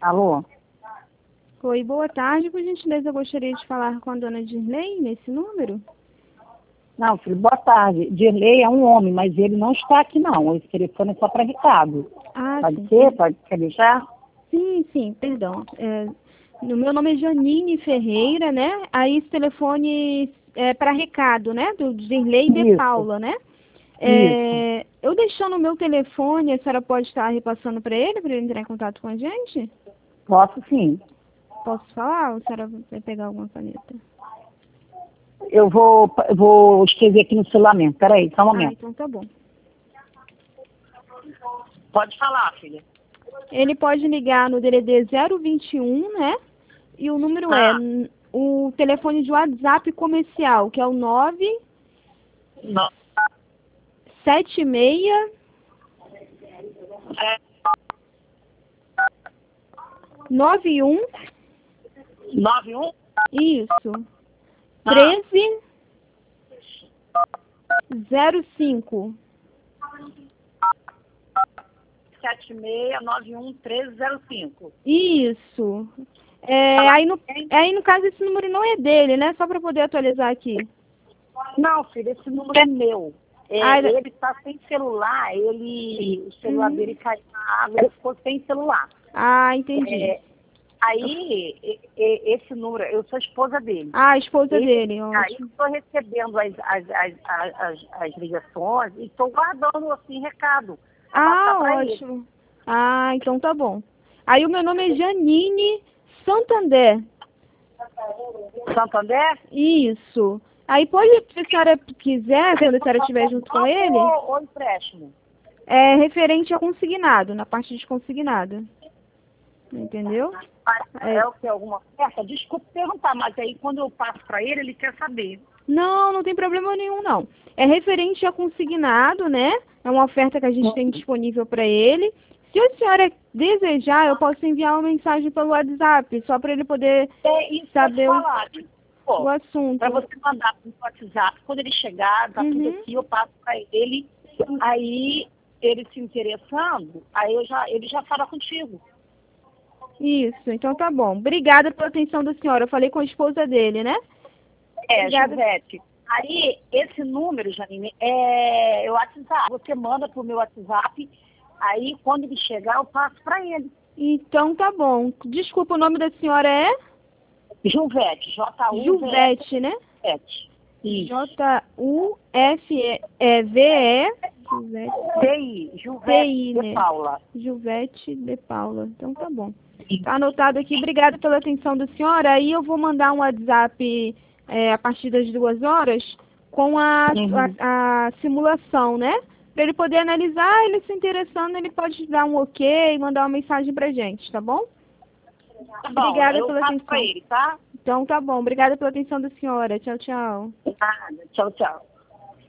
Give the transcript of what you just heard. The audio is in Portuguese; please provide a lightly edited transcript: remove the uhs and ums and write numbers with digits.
Alô? Oi, boa tarde. Por gentileza, eu gostaria de falar com a dona Dirley nesse número. Não, filho, boa tarde. Dirley é um homem, mas ele não está aqui, não. Esse telefone é só para Ricardo. Ah, Pode sim. ser? Quer deixar? Sim, perdão. O meu nome é Janine Ferreira, né? Aí esse telefone é para recado, né? Do Dirley de Isso, Paula, né? isso. Eu deixando o meu telefone, a senhora pode estar repassando para ele entrar em contato com a gente? Posso sim. Posso falar ou a senhora vai pegar alguma caneta? Eu vou escrever aqui no celular mesmo. Peraí, só um Ah, momento. então tá bom. Pode falar, filha. Ele pode ligar no DDD 021, né? E o número o telefone de WhatsApp comercial, que é o 9, 976 91 91 isso 13 05. 76911305. Isso. Aí no caso esse número não é dele, né? Só para poder atualizar aqui. Não, filho, esse número é meu. Ele está sem celular, o celular dele caiu na água, ele ficou sem celular. Ah, entendi. Aí, esse número, eu sou esposa dele. Ah, a esposa dele, Aí ótimo. estou recebendo as ligações e estou guardando, assim, recado. Ah, Pra ótimo. Ah, então tá bom. Aí o meu nome é Janine Santander. Santander? Isso. Aí pode, se a senhora quiser, quando a senhora estiver junto com ele, Ou empréstimo? é referente a consignado, na parte de consignado. Entendeu? É o que? Alguma oferta? Desculpa perguntar, mas aí quando eu passo para ele, ele quer saber. Não tem problema nenhum, não. É referente a consignado, né? É uma oferta que a gente tem disponível para ele. Se a senhora desejar, eu posso enviar uma mensagem pelo WhatsApp, só para ele poder Isso saber falar, o assunto. para você mandar no WhatsApp, quando ele chegar, tá tudo aqui, eu passo para ele. Aí, ele se interessando, aí ele já fala contigo. Isso, então tá bom. Obrigada pela atenção da senhora. Eu falei com a esposa dele, né? Obrigada. Juvete. Aí, esse número, Janine, é o WhatsApp. Você manda pro meu WhatsApp, aí quando ele chegar, eu passo para ele. Então tá bom. Desculpa, o nome da senhora é? Juvete, J-U-V-E. Juvete, né? J-U-F-E-V-E. T-I, Juvete de Paula. Juvete de Paula. Então tá bom. Tá anotado aqui. Obrigada pela atenção da senhora. Aí eu vou mandar um WhatsApp a partir das 2 horas com a simulação, né? Para ele poder analisar, ele se interessando, ele pode dar um ok e mandar uma mensagem pra gente, tá bom? Tá bom, Obrigada eu pela passo atenção. pra ele, tá? Então tá bom. Obrigada pela atenção da senhora. Tchau, tchau. Nada, tchau, tchau.